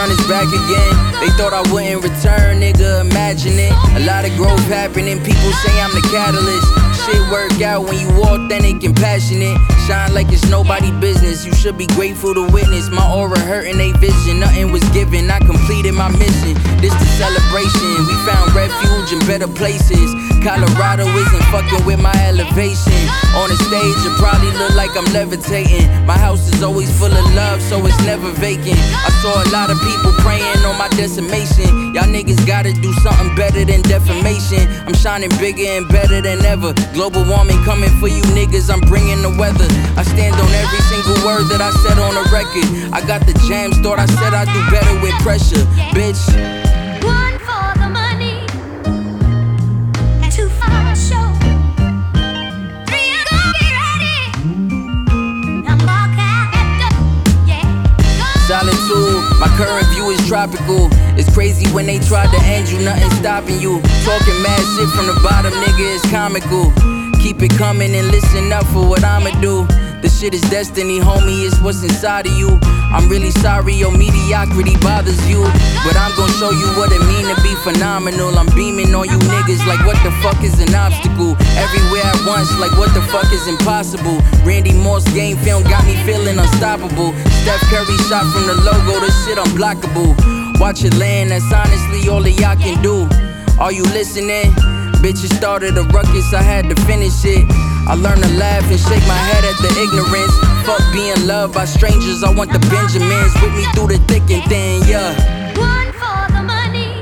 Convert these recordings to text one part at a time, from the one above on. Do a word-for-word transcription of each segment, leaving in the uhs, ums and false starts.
sun is back again. They thought I wouldn't return, nigga, imagine it. A lot of growth happening, people say I'm the catalyst. Shit work out when you authentic and passionate. Shine like it's nobody business. You should be grateful to witness my aura hurting they vision. Nothing was given, I completed my mission. This the celebration. We found refuge in better places. Colorado isn't fucking with my elevation. On the stage, it probably look like I'm levitating. My house is always full of love, so it's never vacant. I saw a lot of people praying on my decimation. Y'all niggas gotta do something better than defamation. I'm shining bigger and better than ever. Global warming coming for you niggas, I'm bringing the weather. I stand on every single word that I said on the record. I got the jams, thought I said I'd do better with pressure, bitch. One for the money, two for the show, three are gonna be ready. I'm walking at the, yeah. Solitude, my current view is tropical. It's crazy when they tried to end you, nothing stopping you. Talking mad shit from the bottom, nigga, it's comical. Keep it coming and listen up for what I'ma do. This shit is destiny, homie, it's what's inside of you. I'm really sorry your mediocrity bothers you, but I'm gon' show you what it mean to be phenomenal. I'm beaming on you niggas like what the fuck is an obstacle. Everywhere at once like what the fuck is impossible. Randy Moss game film got me feeling unstoppable. Steph Curry shot from the logo, this shit unblockable. Watch it land, that's honestly all that y'all can do. Are you listening? Bitches started a ruckus, I had to finish it. I learned to laugh and shake my head at the ignorance. Fuck being loved by strangers, I want the Benjamins with me through the thick and thin, yeah. One for the money,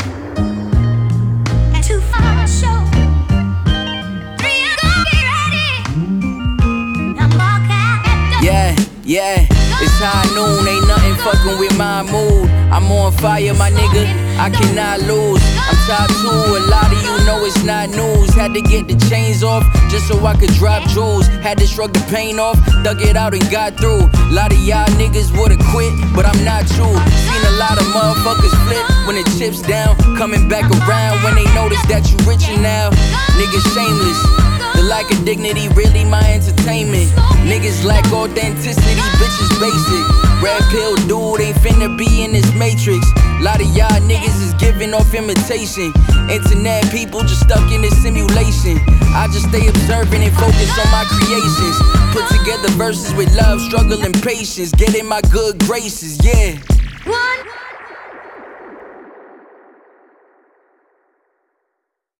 two for the show, three are gonna be ready. I'm walking at the, yeah, yeah. It's high noon, ain't nothing fucking with my mood. I'm on fire, my nigga, I cannot lose. I'm top two, a lot of you know it's not news. Had to get the chains off, just so I could drop jewels. Had to shrug the pain off, dug it out and got through. A lot of y'all niggas would've quit, but I'm not you. Seen a lot of motherfuckers flip when the chips down. Coming back around when they notice that you richer now. Niggas shameless, the lack of dignity really my entertainment. Niggas lack authenticity, bitches basic. Red pill dude ain't finna be in this matrix. Lot of y'all niggas is giving off imitation. Internet people just stuck in this simulation. I just stay observing and focus on my creations. Put together verses with love, struggle, and patience. Get in my good graces, yeah.